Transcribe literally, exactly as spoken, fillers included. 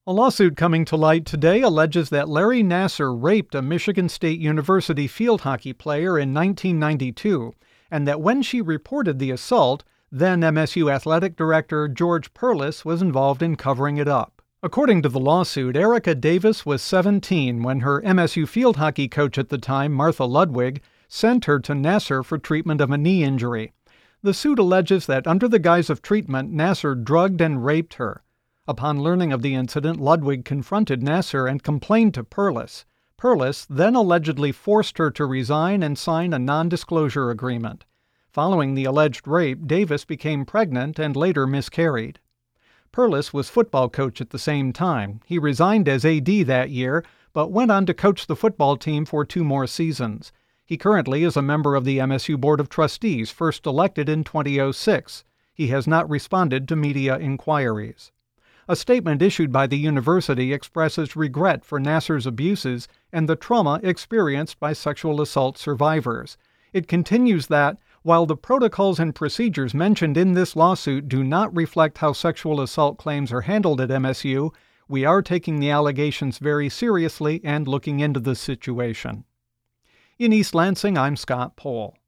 A lawsuit coming to light today alleges that Larry Nassar raped a Michigan State University field hockey player in nineteen ninety-two, and that when she reported the assault, then M S U athletic director George Perles was involved in covering it up. According to the lawsuit, Erica Davis was seventeen when her M S U field hockey coach at the time, Martha Ludwig, sent her to Nassar for treatment of a knee injury. The suit alleges that under the guise of treatment, Nassar drugged and raped her. Upon learning of the incident, Ludwig confronted Nassar and complained to Perles. Perles then allegedly forced her to resign and sign a non-disclosure agreement. Following the alleged rape, Davis became pregnant and later miscarried. Perles was football coach at the same time. He resigned as A D that year, but went on to coach the football team for two more seasons. He currently is a member of the M S U Board of Trustees, first elected in two thousand six. He has not responded to media inquiries. A statement issued by the university expresses regret for Nassar's abuses and the trauma experienced by sexual assault survivors. It continues that, while the protocols and procedures mentioned in this lawsuit do not reflect how sexual assault claims are handled at M S U, we are taking the allegations very seriously and looking into the situation. In East Lansing, I'm Scott Pohl.